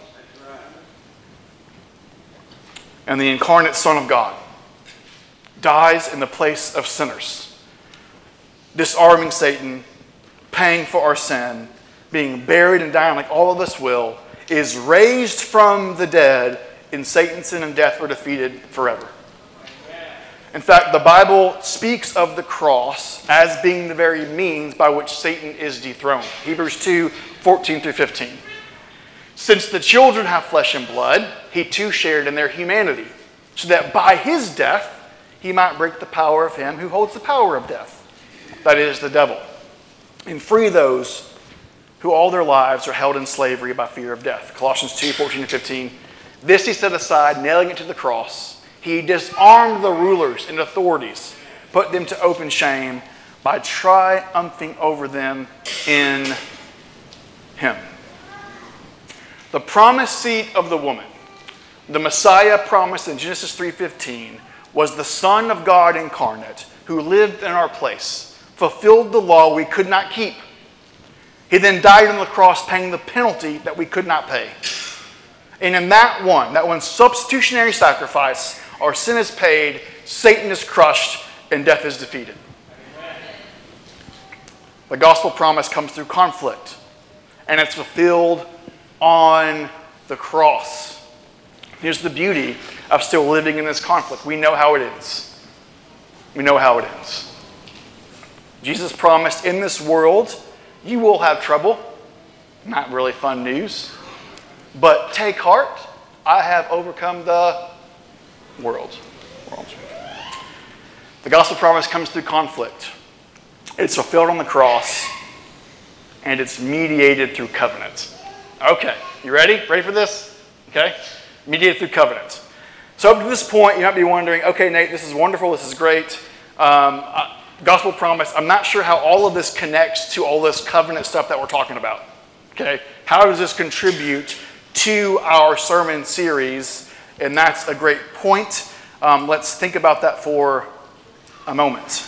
And the incarnate Son of God dies in the place of sinners, disarming Satan, paying for our sin, being buried and dying like all of us will, is raised from the dead, and Satan's sin and death were defeated forever. In fact, the Bible speaks of the cross as being the very means by which Satan is dethroned. Hebrews 2:14-15. Since the children have flesh and blood, he too shared in their humanity, so that by his death he might break the power of him who holds the power of death, that is, the devil, and free those who all their lives are held in slavery by fear of death. Colossians 2:14-15. This he set aside, nailing it to the cross. He disarmed the rulers and authorities, put them to open shame by triumphing over them in him. The promised seed of the woman, the Messiah promised in Genesis 3:15, was the Son of God incarnate who lived in our place, fulfilled the law we could not keep. He then died on the cross, paying the penalty that we could not pay. And in that one substitutionary sacrifice, our sin is paid, Satan is crushed, and death is defeated. The gospel promise comes through conflict, and it's fulfilled on the cross. Here's the beauty of still living in this conflict. We know how it ends. We know how it ends. Jesus promised, in this world, you will have trouble. Not really fun news. But take heart, I have overcome the world. The gospel promise comes through conflict. It's fulfilled on the cross, and it's mediated through covenant. Okay, you ready? Ready for this? Okay? Mediated through covenant. So up to this point, you might be wondering, okay, Nate, this is wonderful, this is great. Gospel promise, I'm not sure how all of this connects to all this covenant stuff that we're talking about. Okay? How does this contribute to our sermon series? And that's a great point. Let's think about that for a moment.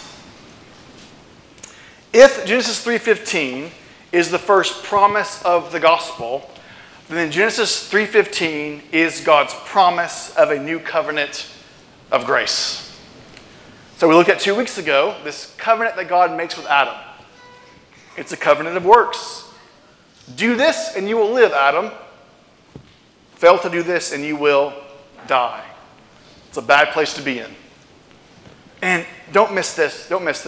If Genesis 3:15 is the first promise of the gospel, then Genesis 3:15 is God's promise of a new covenant of grace. So we looked at 2 weeks ago, this covenant that God makes with Adam. It's a covenant of works. Do this and you will live, Adam. Fail to do this and you will die. It's a bad place to be in. And don't miss this.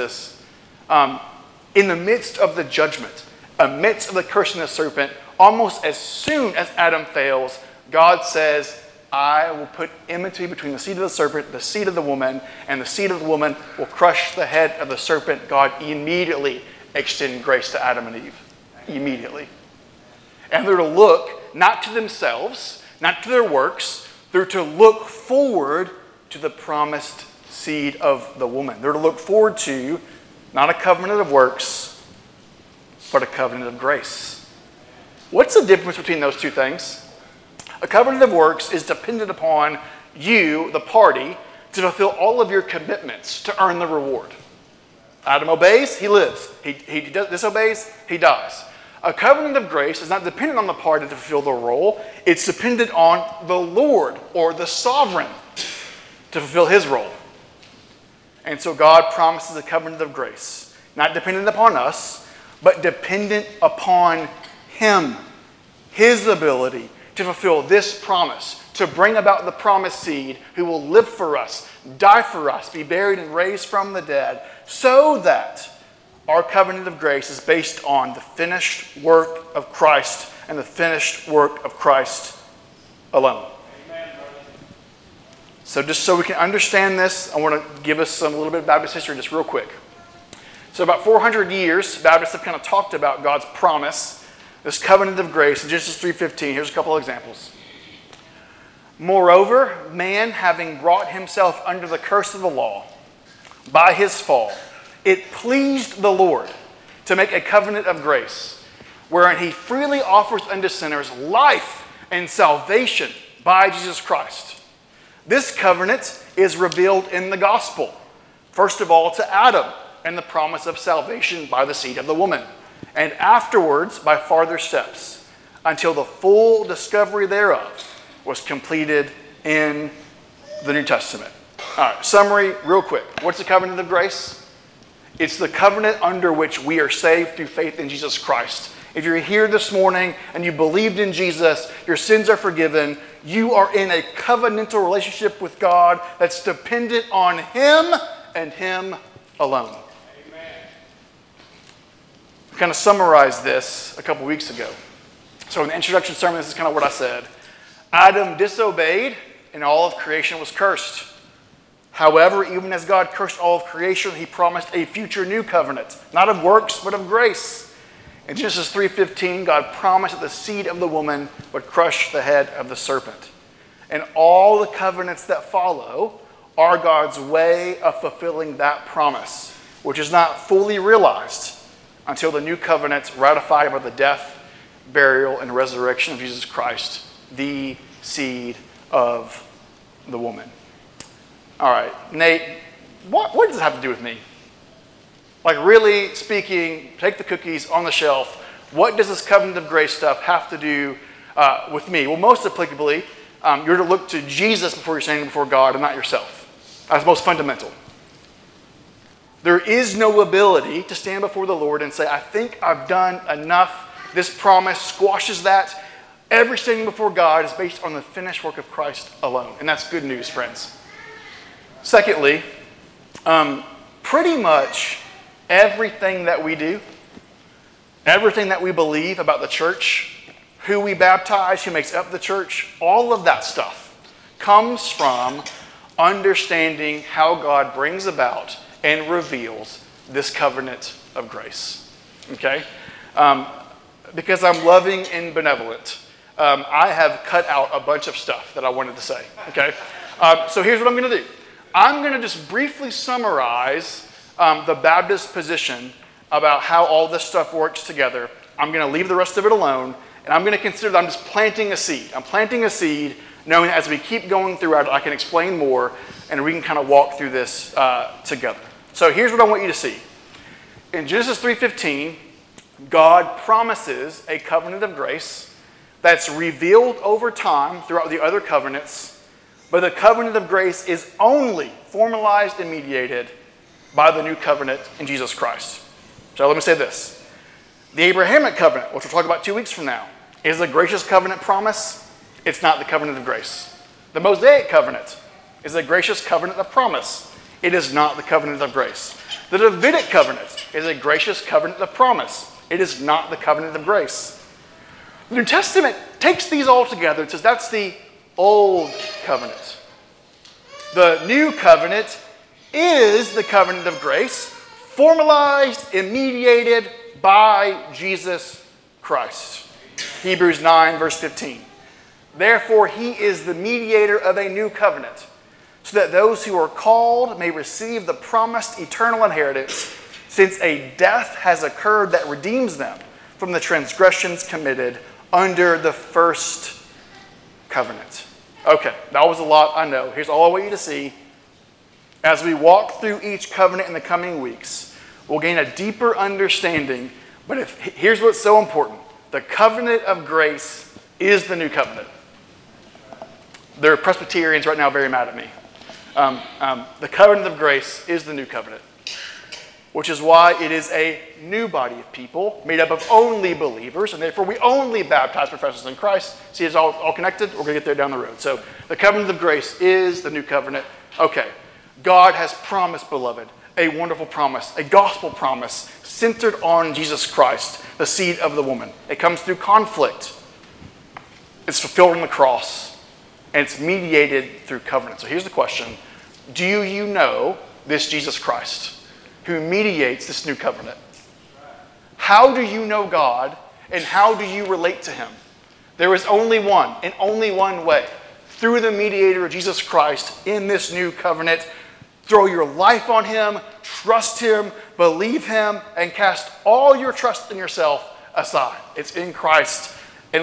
In the midst of the judgment, amidst of the cursing of the serpent, almost as soon as Adam fails, God says, I will put enmity between the seed of the serpent, the seed of the woman, and the seed of the woman will crush the head of the serpent. God immediately extended grace to Adam and Eve. Immediately. And they're to look not to themselves, not to their works. They're to look forward to the promised seed of the woman. They're to look forward to not a covenant of works, but a covenant of grace. What's the difference between those two things? A covenant of works is dependent upon you, the party, to fulfill all of your commitments to earn the reward. Adam obeys, he lives. He disobeys, he dies. A covenant of grace is not dependent on the party to fulfill the role. It's dependent on the Lord or the sovereign to fulfill his role. And so God promises a covenant of grace, not dependent upon us, but dependent upon him, his ability to fulfill this promise, to bring about the promised seed who will live for us, die for us, be buried and raised from the dead, so that our covenant of grace is based on the finished work of Christ and the finished work of Christ alone. Amen. So just so we can understand this, I want to give us a little bit of Baptist history just real quick. So about 400 years, Baptists have kind of talked about God's promise, this covenant of grace. In Genesis 3:15, here's a couple of examples. Moreover, man having brought himself under the curse of the law by his fall, it pleased the Lord to make a covenant of grace, wherein he freely offers unto sinners life and salvation by Jesus Christ. This covenant is revealed in the gospel. First of all, to Adam and the promise of salvation by the seed of the woman, and afterwards by farther steps, until the full discovery thereof was completed in the New Testament. All right, summary real quick. What's the covenant of grace? It's the covenant under which we are saved through faith in Jesus Christ. If you're here this morning and you believed in Jesus, your sins are forgiven. You are in a covenantal relationship with God that's dependent on Him and Him alone. Amen. I kind of summarized this a couple weeks ago. So in the introduction sermon, this is kind of what I said. Adam disobeyed and all of creation was cursed. However, even as God cursed all of creation, He promised a future new covenant, not of works, but of grace. In Genesis 3:15, God promised that the seed of the woman would crush the head of the serpent. And all the covenants that follow are God's way of fulfilling that promise, which is not fully realized until the new covenant's ratified by the death, burial, and resurrection of Jesus Christ, the seed of the woman. All right, Nate, what does this have to do with me? Like, really speaking, take the cookies on the shelf. What does this covenant of grace stuff have to do with me? Well, most applicably, you're to look to Jesus before you're standing before God and not yourself. That's most fundamental. There is no ability to stand before the Lord and say, I think I've done enough. This promise squashes that. Every standing before God is based on the finished work of Christ alone. And that's good news, friends. Secondly, pretty much everything that we do, everything that we believe about the church, who we baptize, who makes up the church, all of that stuff comes from understanding how God brings about and reveals this covenant of grace. Okay? Because I'm loving and benevolent, I have cut out a bunch of stuff that I wanted to say. Okay? So here's what I'm going to do. I'm going to just briefly summarize the Baptist position about how all this stuff works together. I'm going to leave the rest of it alone, and I'm going to consider that I'm just planting a seed. I'm planting a seed, knowing that as we keep going throughout it, I can explain more, and we can kind of walk through this together. So here's what I want you to see. In Genesis 3:15, God promises a covenant of grace that's revealed over time throughout the other covenants, but the covenant of grace is only formalized and mediated by the new covenant in Jesus Christ. So let me say this. The Abrahamic covenant, which we'll talk about 2 weeks from now, is a gracious covenant promise. It's not the covenant of grace. The Mosaic covenant is a gracious covenant of promise. It is not the covenant of grace. The Davidic covenant is a gracious covenant of promise. It is not the covenant of grace. The New Testament takes these all together and says that's the Old Covenant. The New Covenant is the covenant of grace, formalized and mediated by Jesus Christ. Hebrews 9, verse 15. Therefore, He is the mediator of a new covenant, so that those who are called may receive the promised eternal inheritance, since a death has occurred that redeems them from the transgressions committed under the first covenant. Okay, that was a lot, I know. Here's all I want you to see. As we walk through each covenant in the coming weeks, we'll gain a deeper understanding. But here's what's so important. The covenant of grace is the new covenant. There are Presbyterians right now very mad at me. The covenant of grace is the new covenant, which is why it is a new body of people made up of only believers, and therefore we only baptize professors in Christ. See, it's all connected. We're going to get there down the road. So the covenant of grace is the new covenant. Okay, God has promised, beloved, a wonderful promise, a gospel promise centered on Jesus Christ, the seed of the woman. It comes through conflict. It's fulfilled on the cross. and it's mediated through covenant. So here's the question. Do you know this Jesus Christ who mediates this new covenant? How do you know God, and how do you relate to him? There is only one, and only one way, through the mediator, Jesus Christ, in this new covenant. Throw your life on him, trust him, believe him, and cast all your trust in yourself aside. It's in Christ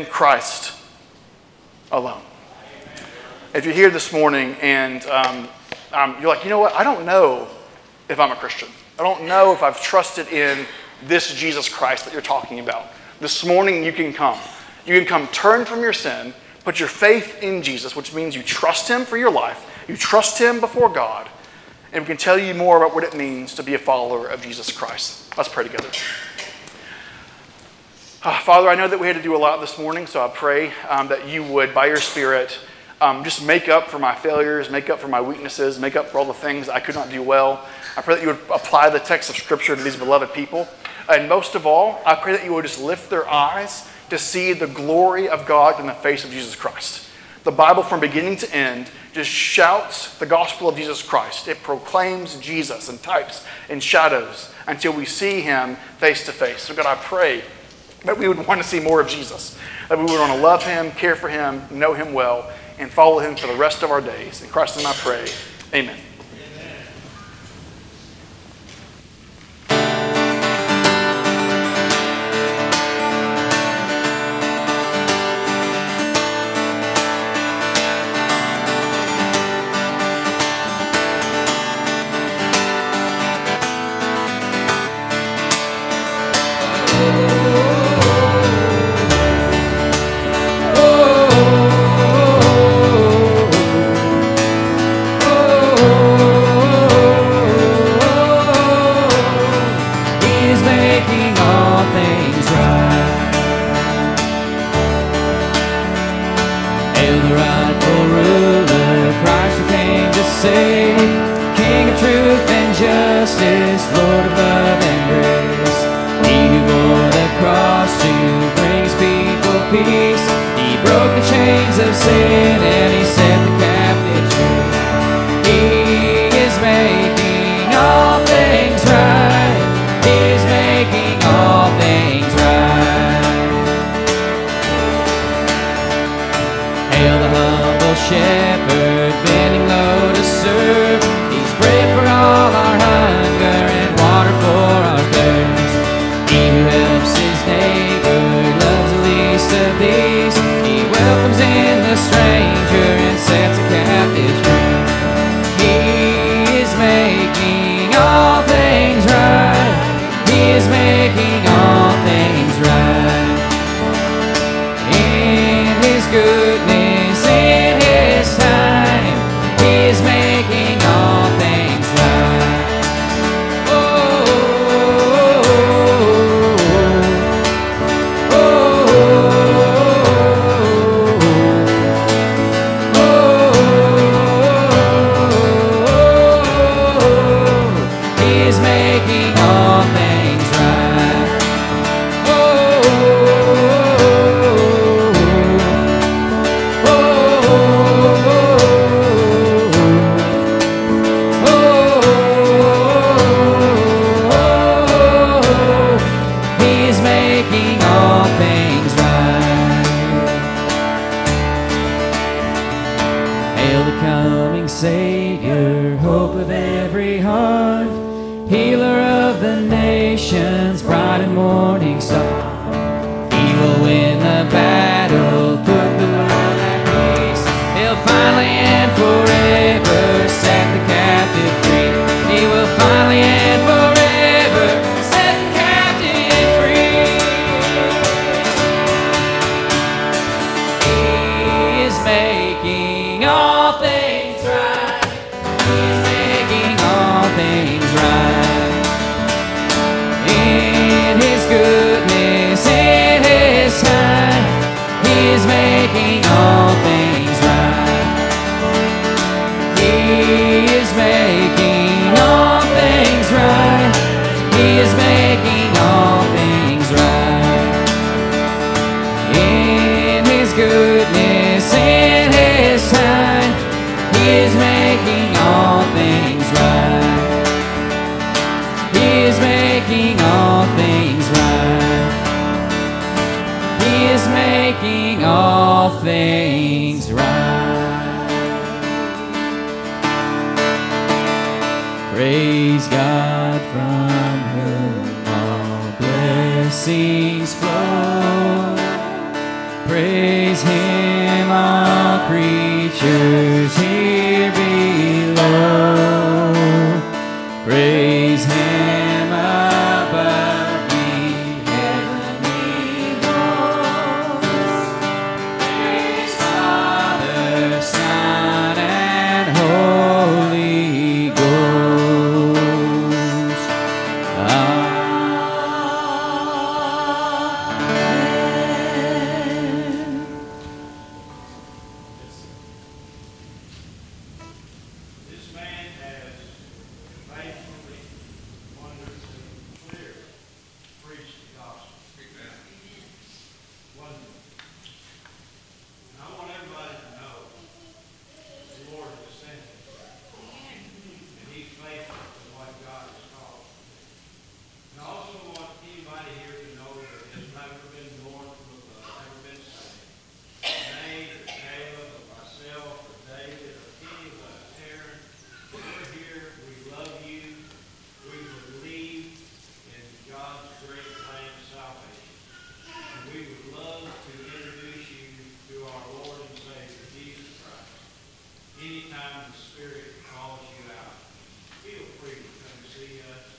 alone. If you're here this morning and you're like, you know what, I don't know if I'm a Christian. I don't know if I've trusted in this Jesus Christ that you're talking about. This morning you can come. You can come turn from your sin, put your faith in Jesus, which means you trust him for your life. You trust him before God. And we can tell you more about what it means to be a follower of Jesus Christ. Let's pray together. Father, I know that we had to do a lot this morning, so I pray that you would, by your Spirit, just make up for my failures, make up for my weaknesses, make up for all the things I could not do well. I pray that you would apply the text of Scripture to these beloved people. And most of all, I pray that you would just lift their eyes to see the glory of God in the face of Jesus Christ. The Bible from beginning to end just shouts the gospel of Jesus Christ. It proclaims Jesus in types and shadows until we see him face to face. So God, I pray that we would want to see more of Jesus, that we would want to love him, care for him, know him well, and follow him for the rest of our days. In Christ's name I pray, amen. In his good Praise God from whom all blessings flow. Praise Him, all creatures here below. Praise Him above the heavenly hosts. Praise Father, Son, and Holy Ghost. Amen. This man has faithfully, wonderfully, clearly preached the gospel. Wonderful. And I want everybody to know the Lord has sent him. And he's faithful to what God has called him. And I also want anybody here to know that has never been born from above, never been saved. Nate or Caleb or myself or David or any of us, Aaron, we're here. We love you. We believe in God's great plan of salvation. And we would love to introduce you to our Lord and Savior, Jesus Christ. Anytime the Spirit calls you out, feel free to come see us.